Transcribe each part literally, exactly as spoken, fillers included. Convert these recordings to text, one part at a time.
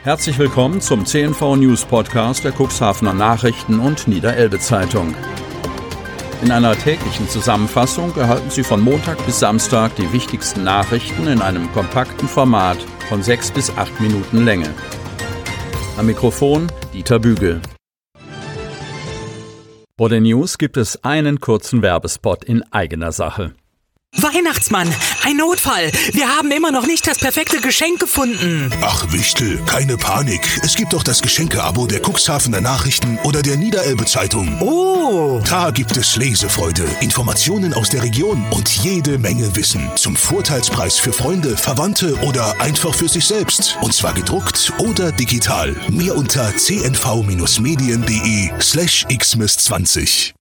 Herzlich willkommen zum C N V News Podcast der Cuxhavener Nachrichten und Niederelbe Zeitung. In einer täglichen Zusammenfassung erhalten Sie von Montag bis Samstag die wichtigsten Nachrichten in einem kompakten Format von sechs bis acht Minuten Länge. Am Mikrofon Dieter Bügel. Vor den News gibt es einen kurzen Werbespot in eigener Sache. Weihnachtsmann, ein Notfall. Wir haben immer noch nicht das perfekte Geschenk gefunden. Ach Wichtel, keine Panik. Es gibt doch das Geschenke-Abo der Cuxhavener Nachrichten oder der Niederelbe Zeitung. Oh! Da gibt es Lesefreude, Informationen aus der Region und jede Menge Wissen. Zum Vorteilspreis für Freunde, Verwandte oder einfach für sich selbst. Und zwar gedruckt oder digital. Mehr unter cnv-medien.de slash xmis zwanzig.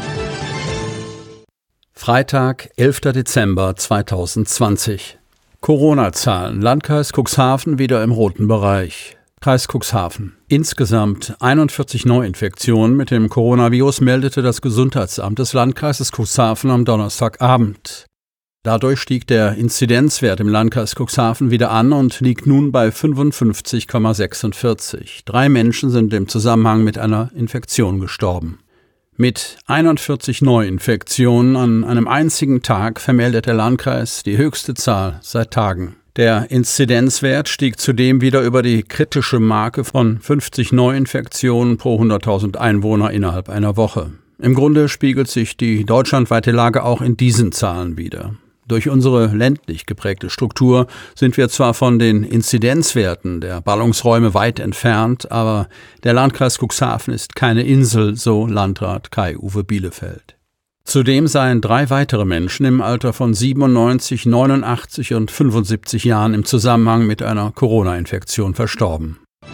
Freitag, elfter Dezember zweitausendzwanzig. Corona-Zahlen. Landkreis Cuxhaven wieder im roten Bereich. Kreis Cuxhaven. Insgesamt einundvierzig Neuinfektionen mit dem Coronavirus meldete das Gesundheitsamt des Landkreises Cuxhaven am Donnerstagabend. Dadurch stieg der Inzidenzwert im Landkreis Cuxhaven wieder an und liegt nun bei fünfundfünfzig Komma sechsundvierzig. Drei Menschen sind im Zusammenhang mit einer Infektion gestorben. Mit einundvierzig Neuinfektionen an einem einzigen Tag vermeldet der Landkreis die höchste Zahl seit Tagen. Der Inzidenzwert stieg zudem wieder über die kritische Marke von fünfzig Neuinfektionen pro hunderttausend Einwohner innerhalb einer Woche. Im Grunde spiegelt sich die deutschlandweite Lage auch in diesen Zahlen wider. Durch unsere ländlich geprägte Struktur sind wir zwar von den Inzidenzwerten der Ballungsräume weit entfernt, aber der Landkreis Cuxhaven ist keine Insel, so Landrat Kai-Uwe Bielefeld. Zudem seien drei weitere Menschen im Alter von siebenundneunzig, neunundachtzig und fünfundsiebzig Jahren im Zusammenhang mit einer Corona-Infektion verstorben.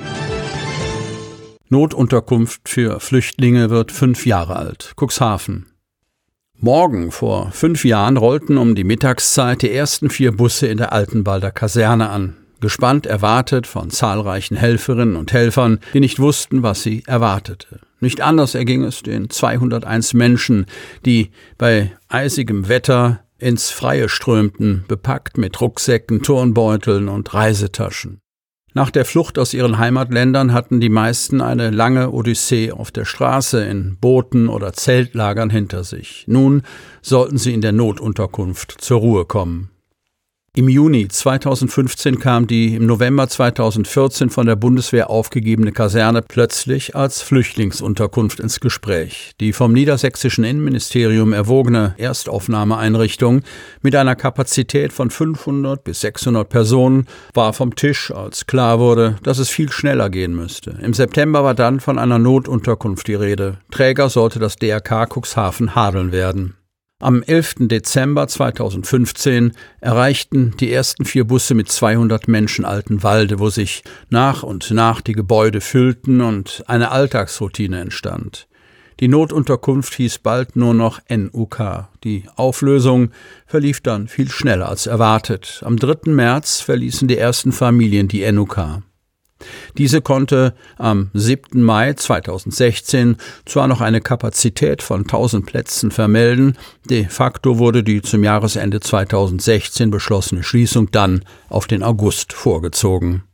Notunterkunft für Flüchtlinge wird fünf Jahre alt. Cuxhaven. Morgen vor fünf Jahren rollten um die Mittagszeit die ersten vier Busse in der Altenwalder Kaserne an. Gespannt erwartet von zahlreichen Helferinnen und Helfern, die nicht wussten, was sie erwartete. Nicht anders erging es den zweihunderteins Menschen, die bei eisigem Wetter ins Freie strömten, bepackt mit Rucksäcken, Turnbeuteln und Reisetaschen. Nach der Flucht aus ihren Heimatländern hatten die meisten eine lange Odyssee auf der Straße, in Booten oder Zeltlagern hinter sich. Nun sollten sie in der Notunterkunft zur Ruhe kommen. Im Juni zweitausendfünfzehn kam die im November zweitausendvierzehn von der Bundeswehr aufgegebene Kaserne plötzlich als Flüchtlingsunterkunft ins Gespräch. Die vom niedersächsischen Innenministerium erwogene Erstaufnahmeeinrichtung mit einer Kapazität von fünfhundert bis sechshundert Personen war vom Tisch, als klar wurde, dass es viel schneller gehen müsste. Im September war dann von einer Notunterkunft die Rede. Träger sollte das D R K Cuxhaven Hadeln werden. Am elften Dezember zweitausendfünfzehn erreichten die ersten vier Busse mit zweihundert Menschen Altenwalde, wo sich nach und nach die Gebäude füllten und eine Alltagsroutine entstand. Die Notunterkunft hieß bald nur noch N U K. Die Auflösung verlief dann viel schneller als erwartet. Am dritten März verließen die ersten Familien die N U K. Diese konnte am siebten Mai zweitausendsechzehn zwar noch eine Kapazität von tausend Plätzen vermelden, de facto wurde die zum Jahresende zweitausendsechzehn beschlossene Schließung dann auf den August vorgezogen.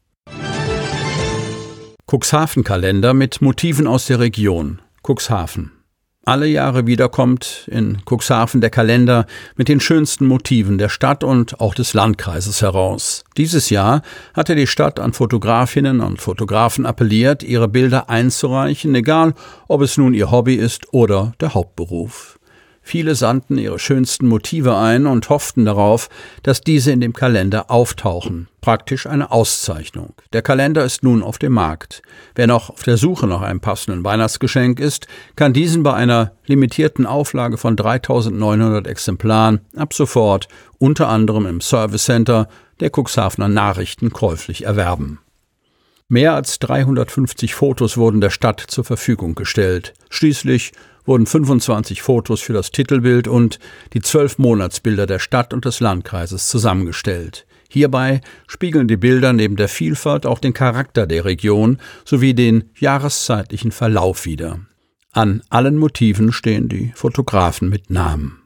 Cuxhaven-Kalender mit Motiven aus der Region. Cuxhaven. Alle Jahre wieder kommt in Cuxhaven der Kalender mit den schönsten Motiven der Stadt und auch des Landkreises heraus. Dieses Jahr hatte die Stadt an Fotografinnen und Fotografen appelliert, ihre Bilder einzureichen, egal ob es nun ihr Hobby ist oder der Hauptberuf. Viele sandten ihre schönsten Motive ein und hofften darauf, dass diese in dem Kalender auftauchen. Praktisch eine Auszeichnung. Der Kalender ist nun auf dem Markt. Wer noch auf der Suche nach einem passenden Weihnachtsgeschenk ist, kann diesen bei einer limitierten Auflage von dreitausendneunhundert Exemplaren ab sofort unter anderem im Service Center der Cuxhavener Nachrichten käuflich erwerben. Mehr als dreihundertfünfzig Fotos wurden der Stadt zur Verfügung gestellt. Schließlich wurden fünfundzwanzig Fotos für das Titelbild und die zwölf Monatsbilder der Stadt und des Landkreises zusammengestellt. Hierbei spiegeln die Bilder neben der Vielfalt auch den Charakter der Region sowie den jahreszeitlichen Verlauf wider. An allen Motiven stehen die Fotografen mit Namen.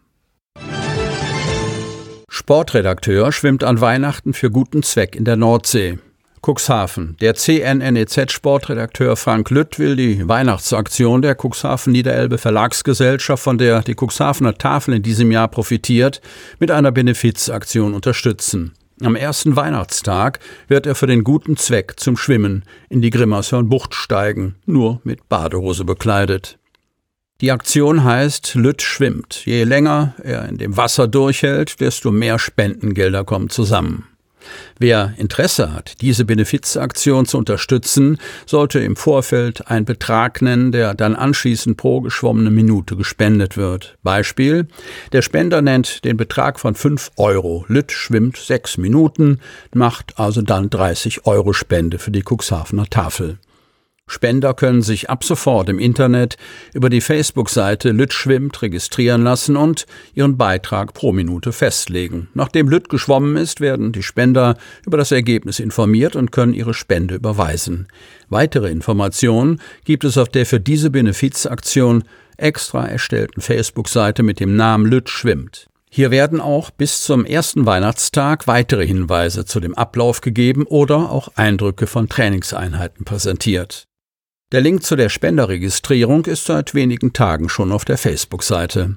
Sportredakteur schwimmt an Weihnachten für guten Zweck in der Nordsee. Cuxhaven. Der C N N E Z-Sportredakteur Frank Lütt will die Weihnachtsaktion der Cuxhaven Niederelbe Verlagsgesellschaft, von der die Cuxhavener Tafel in diesem Jahr profitiert, mit einer Benefizaktion unterstützen. Am ersten Weihnachtstag wird er für den guten Zweck zum Schwimmen in die Grimmershörnbucht steigen, nur mit Badehose bekleidet. Die Aktion heißt Lütt schwimmt. Je länger er in dem Wasser durchhält, desto mehr Spendengelder kommen zusammen. Wer Interesse hat, diese Benefizaktion zu unterstützen, sollte im Vorfeld einen Betrag nennen, der dann anschließend pro geschwommene Minute gespendet wird. Beispiel: Der Spender nennt den Betrag von fünf Euro. Lütt schwimmt sechs Minuten, macht also dann dreißig Euro Spende für die Cuxhavener Tafel. Spender können sich ab sofort im Internet über die Facebook-Seite Lütt schwimmt registrieren lassen und ihren Beitrag pro Minute festlegen. Nachdem Lütt geschwommen ist, werden die Spender über das Ergebnis informiert und können ihre Spende überweisen. Weitere Informationen gibt es auf der für diese Benefizaktion extra erstellten Facebook-Seite mit dem Namen Lütt schwimmt. Hier werden auch bis zum ersten Weihnachtstag weitere Hinweise zu dem Ablauf gegeben oder auch Eindrücke von Trainingseinheiten präsentiert. Der Link zu der Spenderregistrierung ist seit wenigen Tagen schon auf der Facebook-Seite.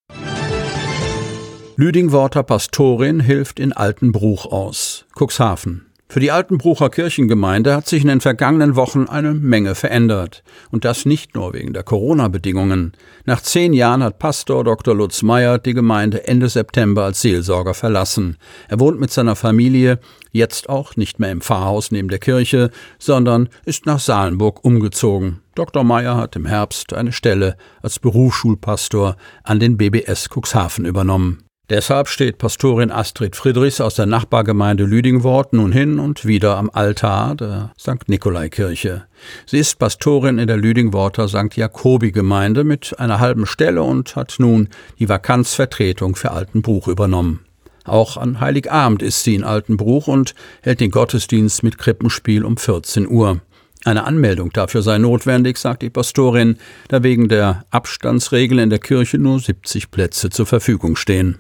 Lüdingworter Pastorin hilft in Altenbruch aus. Cuxhaven. Für die Altenbrucher Kirchengemeinde hat sich in den vergangenen Wochen eine Menge verändert. Und das nicht nur wegen der Corona-Bedingungen. Nach zehn Jahren hat Pastor Doktor Lutz Meyer die Gemeinde Ende September als Seelsorger verlassen. Er wohnt mit seiner Familie jetzt auch nicht mehr im Pfarrhaus neben der Kirche, sondern ist nach Salenburg umgezogen. Doktor Meyer hat im Herbst eine Stelle als Berufsschulpastor an den B B S Cuxhaven übernommen. Deshalb steht Pastorin Astrid Friedrichs aus der Nachbargemeinde Lüdingwort nun hin und wieder am Altar der Sankt Nikolai-Kirche. Sie ist Pastorin in der Lüdingworter Sankt Jakobi-Gemeinde mit einer halben Stelle und hat nun die Vakanzvertretung für Altenbruch übernommen. Auch an Heiligabend ist sie in Altenbruch und hält den Gottesdienst mit Krippenspiel um vierzehn Uhr. Eine Anmeldung dafür sei notwendig, sagt die Pastorin, da wegen der Abstandsregeln in der Kirche nur siebzig Plätze zur Verfügung stehen.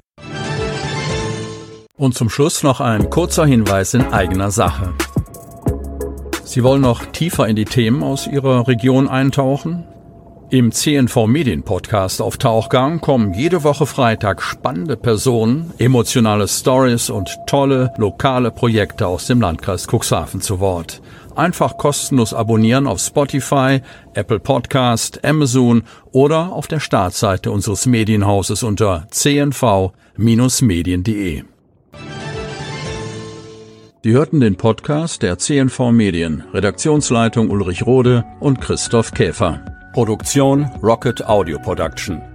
Und zum Schluss noch ein kurzer Hinweis in eigener Sache. Sie wollen noch tiefer in die Themen aus Ihrer Region eintauchen? Im C N V Medien Podcast auf Tauchgang kommen jede Woche Freitag spannende Personen, emotionale Stories und tolle lokale Projekte aus dem Landkreis Cuxhaven zu Wort. Einfach kostenlos abonnieren auf Spotify, Apple Podcast, Amazon oder auf der Startseite unseres Medienhauses unter c n v Bindestrich medien punkt de. Sie hörten den Podcast der C N V Medien, Redaktionsleitung Ulrich Rode und Christoph Käfer. Produktion Rocket Audio Production.